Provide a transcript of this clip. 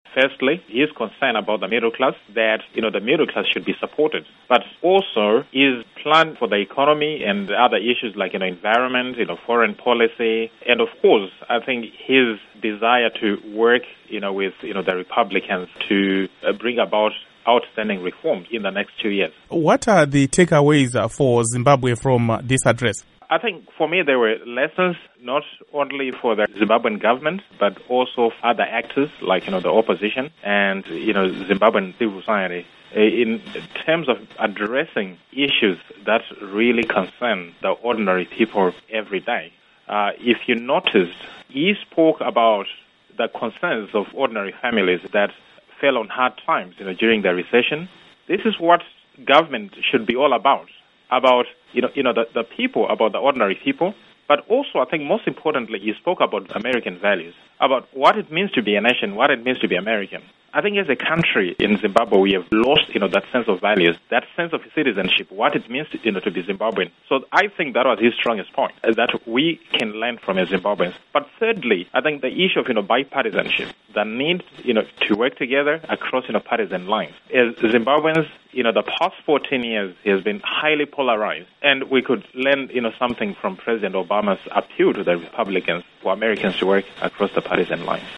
Firstly, he is concerned about the middle class, that, the middle class should be supported. But also, his plan for the economy and other issues like, environment, foreign policy, and of course, I think his desire to work, with, the Republicans to bring about outstanding reforms in the next 2 years. What are the takeaways for Zimbabwe from this address? I think for me there were lessons not only for the Zimbabwean government but also for other actors like the opposition and Zimbabwean civil society in terms of addressing issues that really concern the ordinary people every day. If you noticed, he spoke about the concerns of ordinary families that fell on hard times during the recession. This is what government should be all about the people, about the ordinary people. But also, I think most importantly, he spoke about American values, about what it means to be a nation, what it means to be American. I think as a country in Zimbabwe, we have lost, that sense of values, that sense of citizenship, what it means to be Zimbabwean. So I think that was his strongest point, that we can learn from as Zimbabweans. But thirdly, I think the issue of, bipartisanship, the need, to work together across, partisan lines. As Zimbabweans, the past 14 years has been highly polarized, and we could learn, something from President Obama's appeal to the Republicans for Americans to work across the partisan lines.